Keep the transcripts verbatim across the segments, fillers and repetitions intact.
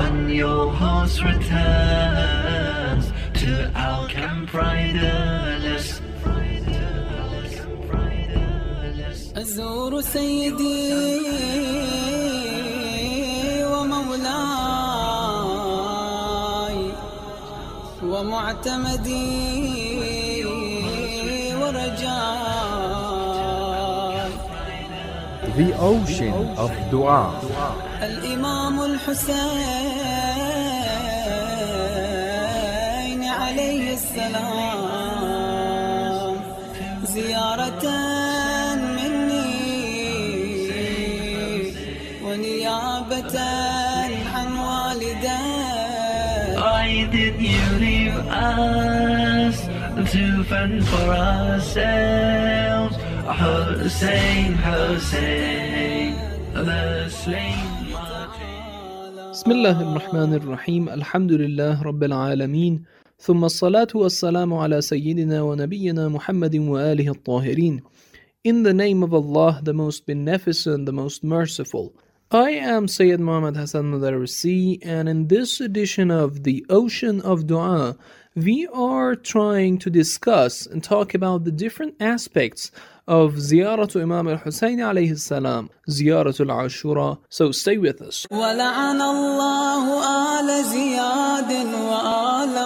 when your host returns to our camp riderless. أزور سيدي ومولاي ومعتمدي ورجاي. The ocean of dua. الإمام الحسين عليه السلام زيارة ونيابة عن والدي. Why did you leave us to fend for ourselves? Hussein, Hussein, the slain. بسم الله الرحمن الرحيم. الحمد لله رب العالمين، ثم الصلاة والسلام على سيدنا ونبينا محمد وآله الطاهرين. In the name of Allah, the most beneficent, the most merciful. I am Sayyid Muhammad Hassan Madarisi, and in this edition of the Ocean of Dua, we are trying to discuss and talk about the different aspects of Ziyaratu Imam al-Husayn alayhi salam, Ziyaratu al-Ashura. So stay with us. وَلَعَنَ اللَّهُ آلَ زِيَادٍ وَآلَ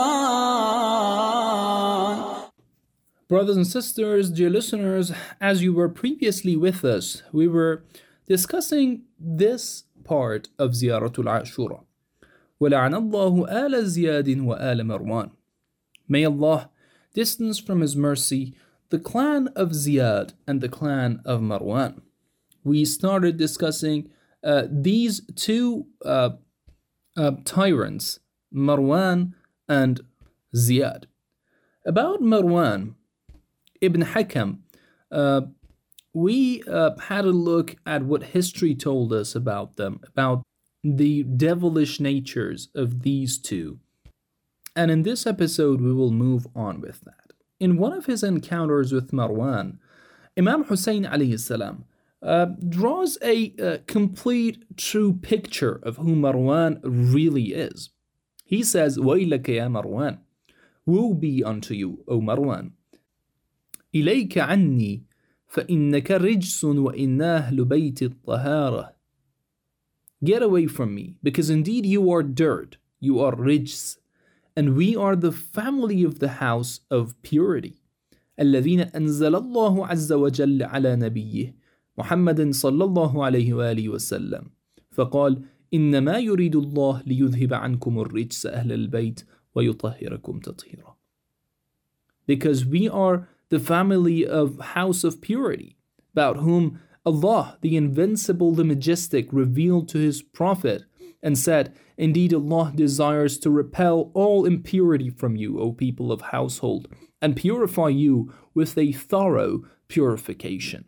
مَرْوَانٍ. Brothers and sisters, dear listeners, as you were previously with us, we were discussing this part of Ziyaratul Ashura. وَلَعَنَ اللَّهُ آلَ زِيَادٍ وَآلَ مَرْوَانٍ. May Allah distance from His mercy the clan of Ziyad and the clan of Marwan. We started discussing uh, these two uh, uh, tyrants, Marwan and Ziyad. About Marwan ibn Hakam, uh, we uh, had a look at what history told us about them, about the devilish natures of these two. And in this episode, we will move on with that. In one of his encounters with Marwan, Imam Hussein alayhi salam uh, draws a uh, complete, true picture of who Marwan really is. He says, وَإِلَكَ يَا مَرْوَانِ, woe be unto you, O Marwan. إِلَيْكَ عَنِّي فَإِنَّكَ رِجْسٌ وَإِنَّ أَهْلُ بَيْتِ الطَّهَارَةِ. Get away from me, because indeed you are dirt, you are rijs, and we are the family of the house of purity. الذين أنزل الله عز وجل على نبيه محمد صلى الله عليه وآله وسلم فقال إنما يريد الله ليذهب عنكم الرجس أهل البيت ويطهركم تطهيرا. Because we are the family of house of purity, about whom Allah, the invincible, the majestic, revealed to His Prophet and said, indeed Allah desires to repel all impurity from you, O people of household, and purify you with a thorough purification.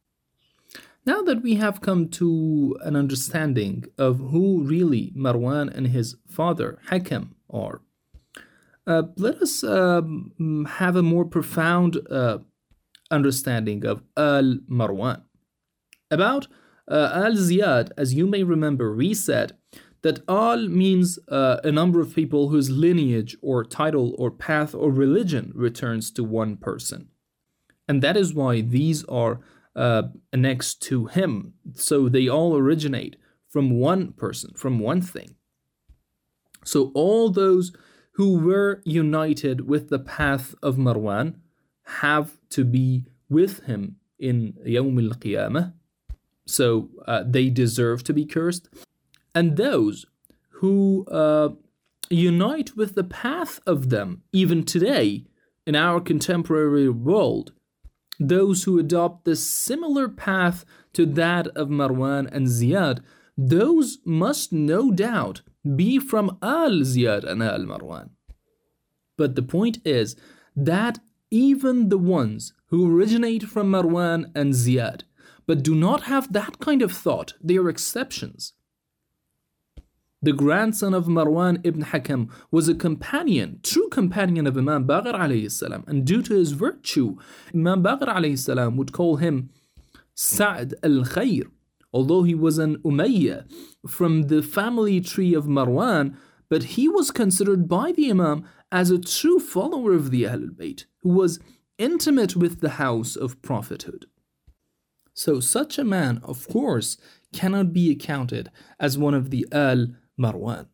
Now that we have come to an understanding of who really Marwan and his father Hakam are, uh, let us uh, have a more profound uh, understanding of Al-Marwan. About uh, Al-Ziyad, as you may remember, we said that Al means uh, a number of people whose lineage or title or path or religion returns to one person. And that is why these are uh, next to him. So they all originate from one person, from one thing. So all those who were united with the path of Marwan have to be with him in Yawm al-Qiyamah. So uh, they deserve to be cursed. And those who uh, unite with the path of them, even today, in our contemporary world, those who adopt the similar path to that of Marwan and Ziyad, those must no doubt be from Al-Ziyad and Al-Marwan. But the point is that even the ones who originate from Marwan and Ziyad, but do not have that kind of thought, they are exceptions. The grandson of Marwan ibn Hakam was a companion, true companion of Imam Baqir alayhi salam, and due to his virtue, Imam Baqir alayhi salam would call him Sa'd al-Khair, although he was an Umayyah from the family tree of Marwan, but he was considered by the Imam as a true follower of the Ahlul Bayt, who was intimate with the house of prophethood. So such a man, of course, cannot be accounted as one of the Al Marwan.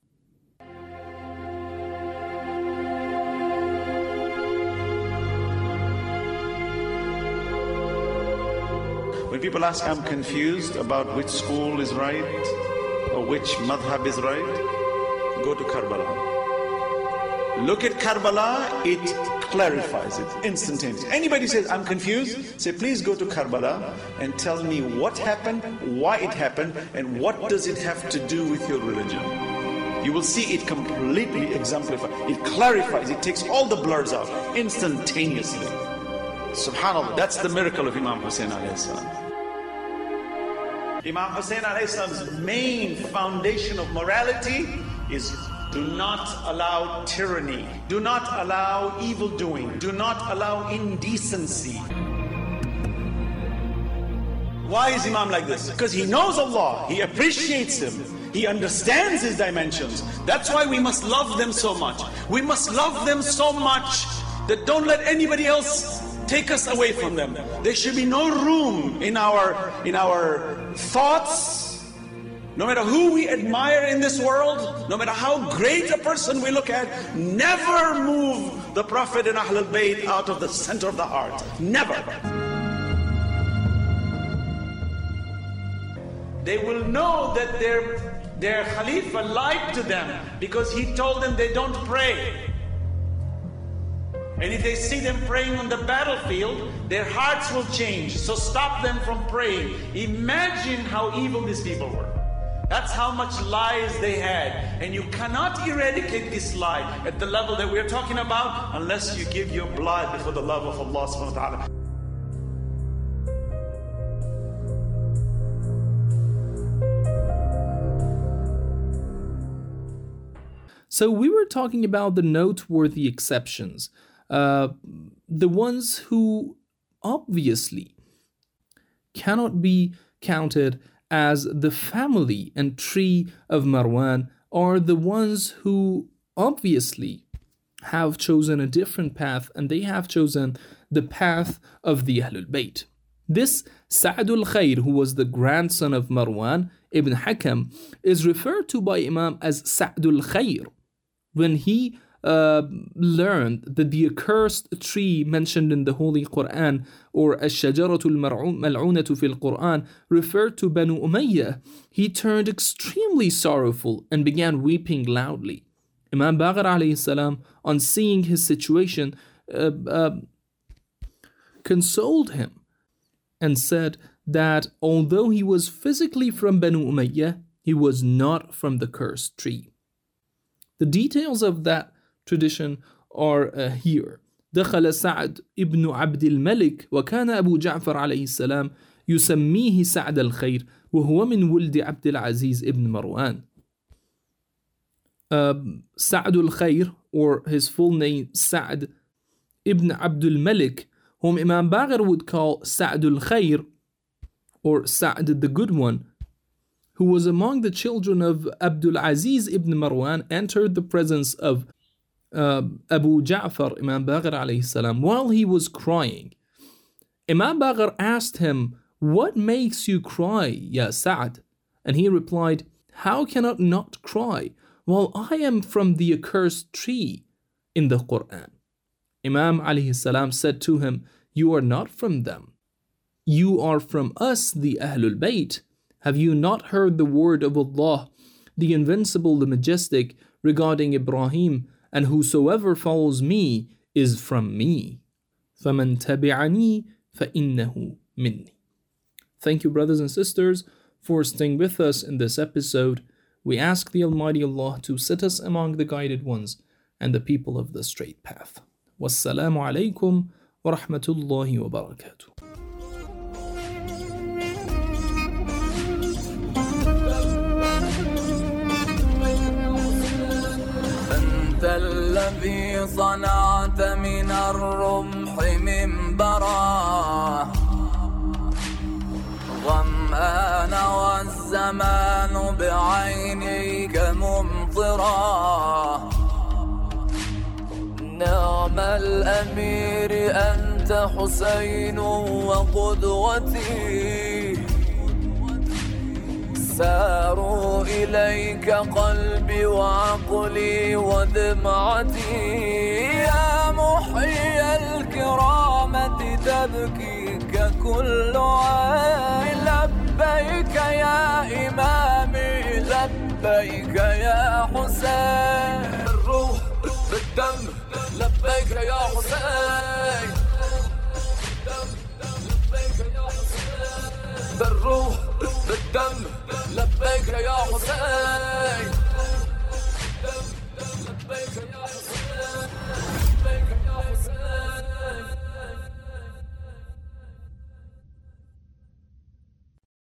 When people ask, I'm confused about which school is right or which madhab is right, go to Karbala. Look at Karbala, it clarifies it instantaneously. Anybody says, I'm confused, say, please go to Karbala and tell me what happened, why it happened, and what does it have to do with your religion. You will see it completely exemplified. It clarifies, it takes all the blurs out instantaneously. Subhanallah, that's the miracle of Imam Hussein alayhi salam. Imam Hussein alayhi salam's main foundation of morality is do not allow tyranny, do not allow evil doing, do not allow indecency. Why is Imam like this? Because he knows Allah, he appreciates Him, he understands His dimensions. That's why we must love them so much. We must love them so much that don't let anybody else take us away from them. There should be no room in our, in our thoughts. No matter who we admire in this world, no matter how great a person we look at, never move the Prophet and Ahlul Bayt out of the center of the heart. Never. They will know that their, their Khalifa lied to them because he told them they don't pray. And if they see them praying on the battlefield, their hearts will change. So stop them from praying. Imagine how evil these people were. That's how much lies they had. And you cannot eradicate this lie at the level that we're talking about unless you give your blood for the love of Allah subhanahu wa ta'ala. So we were talking about the noteworthy exceptions. Uh, the ones who obviously cannot be counted as the family and tree of Marwan are the ones who obviously have chosen a different path, and they have chosen the path of the Ahlul Bayt. This Sa'dul Khair, who was the grandson of Marwan ibn Hakam, is referred to by Imam as Sa'dul Khair when he Uh, learned that the accursed tree mentioned in the Holy Quran, or Ash-Shajaratul Mal'unatu fil Quran, referred to Banu Umayyah, he turned extremely sorrowful and began weeping loudly. Imam Baqir alayhi salam, on seeing his situation, uh, uh, consoled him and said that although he was physically from Banu Umayyah, he was not from the cursed tree. The details of that tradition are uh, here. دخل سعد ابن عبد الملك وكان أبو جعفر عليه السلام يسميه سعد الخير وهو من ولد عبد العزيز ابن مروان. Uh, سعد الخير, or his full name Sa'd ibn Abdul Malik, whom Imam Baqir would call Sa'dul Khair, or Sa'd the Good One, who was among the children of Abdul Aziz ibn Marwan, entered the presence of Uh, Abu Ja'far, Imam Baqir alayhi salam, while he was crying. Imam Baqir asked him, "What makes you cry, Ya Sa'd?" And he replied, "How can I not cry while I am from the accursed tree in the Quran?" Imam alayhi salam said to him, "You are not from them. You are from us, the Ahlul Bayt. Have you not heard the word of Allah, the Invincible, the Majestic, regarding Ibrahim? And whosoever follows me is from me. فَمَنْ تَبِعَنِي فَإِنَّهُ مِنِّي." Thank you, brothers and sisters, for staying with us in this episode. We ask the Almighty Allah to set us among the guided ones and the people of the straight path. Wassalamu alaikum wa rahmatullahi wa barakatuh. الذي صنعت من الرمح منبرا ظمآن الزمان بعينيك ممطرا. نعم الأمير أنت حسين وقدوتي، ساروا إليك قلبي وعقلي ودمعتي. يا محيي الكرامة تبكيك كل عين، لبيك يا إمامي لبيك يا حسين. بالروح بالدم لبيك يا حسين، لبيك يا حسين. بالروح